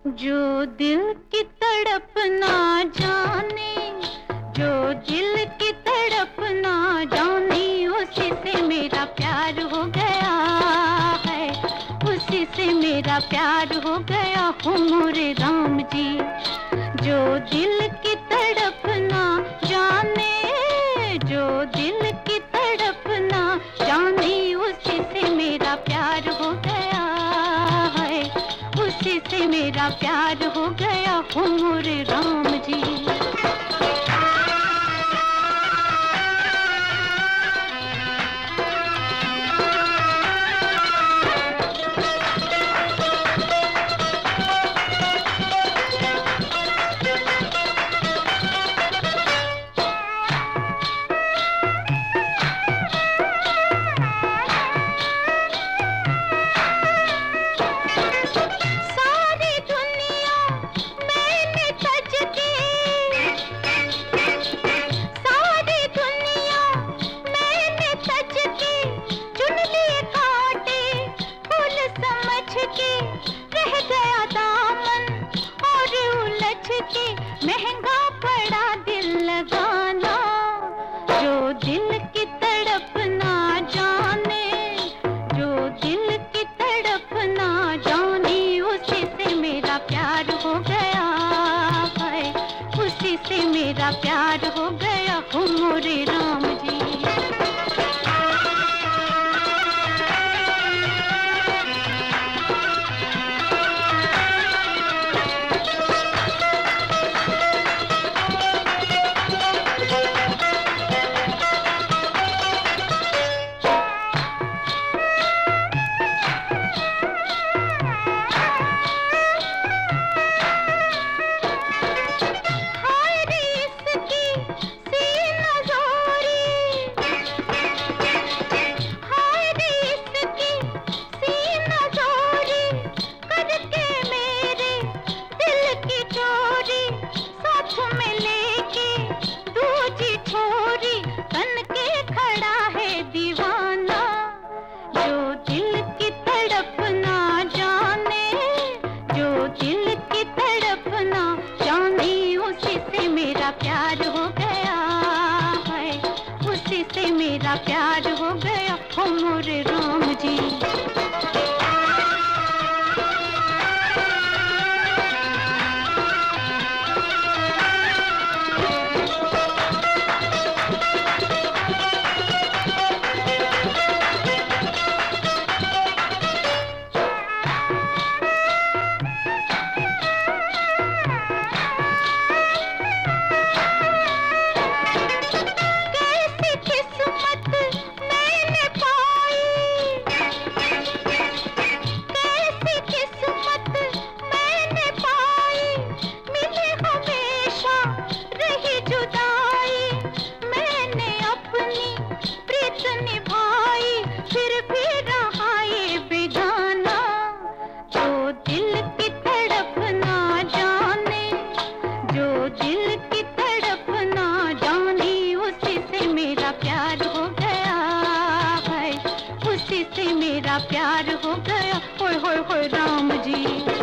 जो दिल की तड़प ना जाने, जो दिल की तड़प ना जाने, उसी से मेरा प्यार हो गया है, उसी से मेरा प्यार हो गया हो मोरे राम जी। जो दिल की तड़प ना जाने, जो दिल की तड़प ना जाने, उसी से मेरा प्यार हो गया है, उसी से मेरा प्यार हो गया हो मोरे राम जी। महंगा पड़ा दिल लगाना, जो दिल की तड़प ना जाने, जो दिल की तड़प ना जाने, उसी से मेरा प्यार हो गया है, उसी से मेरा प्यार हो गया हो मोरे राम जी। प्यार हो गया है, उसी से मेरा प्यार हो गया हो मोरे राम जी। मेरा प्यार हो गया, होय होय होय राम जी।